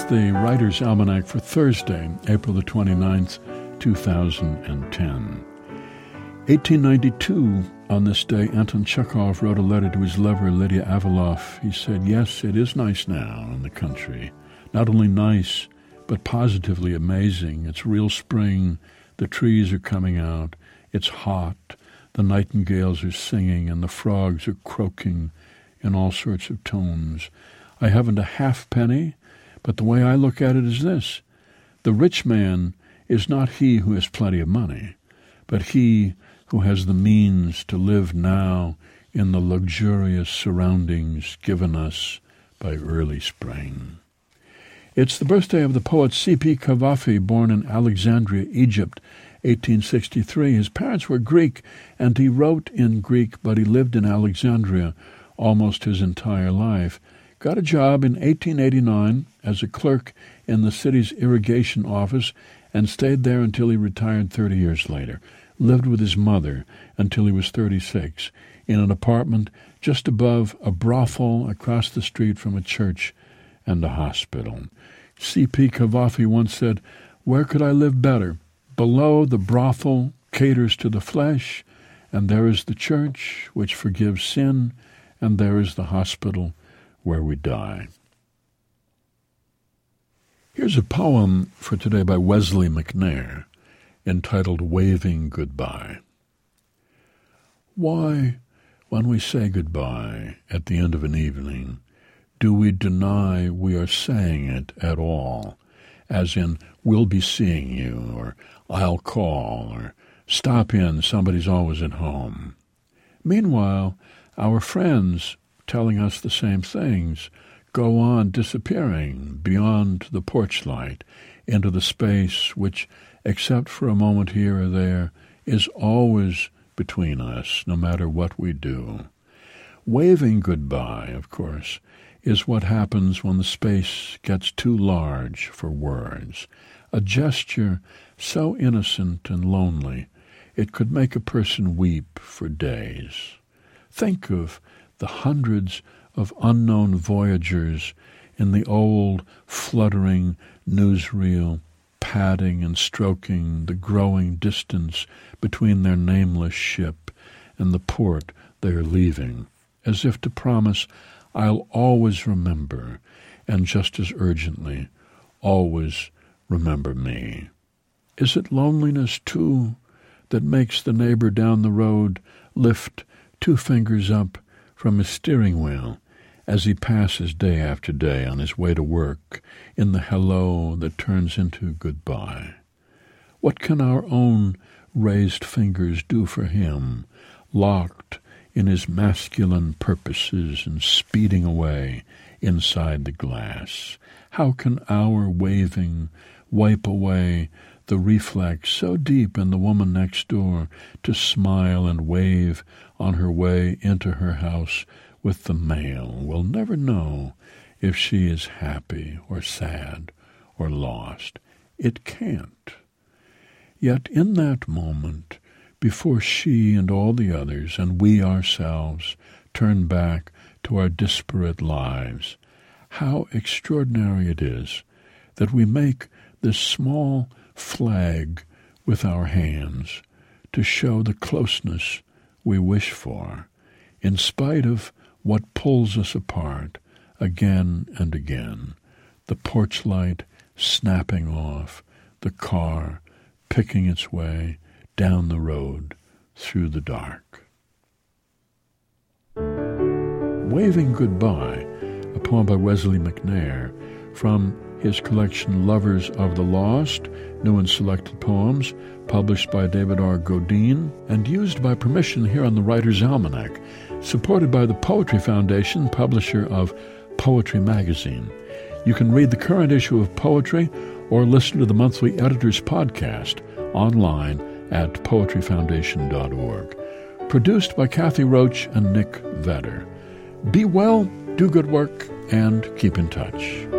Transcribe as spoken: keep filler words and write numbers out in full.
the Writer's Almanac for Thursday, April the twenty-ninth, two thousand ten. eighteen ninety-two, on this day, Anton Chekhov wrote a letter to his lover, Lydia Avalov. He said, "Yes, it is nice now in the country. Not only nice, but positively amazing. It's real spring. The trees are coming out. It's hot. The nightingales are singing, and the frogs are croaking in all sorts of tones. I haven't a halfpenny, but the way I look at it is this. The rich man is not he who has plenty of money, but he who has the means to live now in the luxurious surroundings given us by early spring." It's the birthday of the poet C P Cavafy, born in Alexandria, Egypt, eighteen sixty-three. His parents were Greek, and he wrote in Greek, but he lived in Alexandria almost his entire life. Got a job in eighteen eighty-nine as a clerk in the city's irrigation office and stayed there until he retired thirty years later. Lived with his mother until he was thirty-six in an apartment just above a brothel across the street from a church and a hospital. C P Cavafy once said, "Where could I live better? Below the brothel caters to the flesh, and there is the church which forgives sin, and there is the hospital where we die." Here's a poem for today by Wesley McNair, entitled Waving Goodbye. Why, when we say goodbye at the end of an evening, do we deny we are saying it at all, as in, "We'll be seeing you," or "I'll call," or "Stop in, somebody's always at home"? Meanwhile, our friends, telling us the same things, go on disappearing beyond the porch light into the space which, except for a moment here or there, is always between us, no matter what we do. Waving goodbye, of course, is what happens when the space gets too large for words. A gesture so innocent and lonely, it could make a person weep for days. Think of the hundreds of unknown voyagers in the old, fluttering newsreel, padding and stroking the growing distance between their nameless ship and the port they are leaving, as if to promise, "I'll always remember," and just as urgently, "always remember me." Is it loneliness, too, that makes the neighbor down the road lift two fingers up from his steering wheel as he passes day after day on his way to work in the hello that turns into goodbye? What can our own raised fingers do for him, locked in his masculine purposes and speeding away inside the glass? How can our waving wipe away the reflex so deep in the woman next door to smile and wave on her way into her house with the mail? We'll never know if she is happy or sad or lost. It can't. Yet in that moment, before she and all the others, and we ourselves, turn back to our disparate lives, how extraordinary it is that we make this small flag with our hands to show the closeness we wish for, in spite of what pulls us apart again and again, the porch light snapping off, the car picking its way down the road through the dark. Waving Goodbye, a poem by Wesley McNair from his collection Lovers of the Lost, New and Selected Poems, published by David R. Godine, and used by permission here on the Writer's Almanac, supported by the Poetry Foundation, publisher of Poetry Magazine. You can read the current issue of Poetry or listen to the monthly Editor's Podcast online at poetry foundation dot org. Produced by Kathy Roach and Nick Vedder. Be well, do good work, and keep in touch.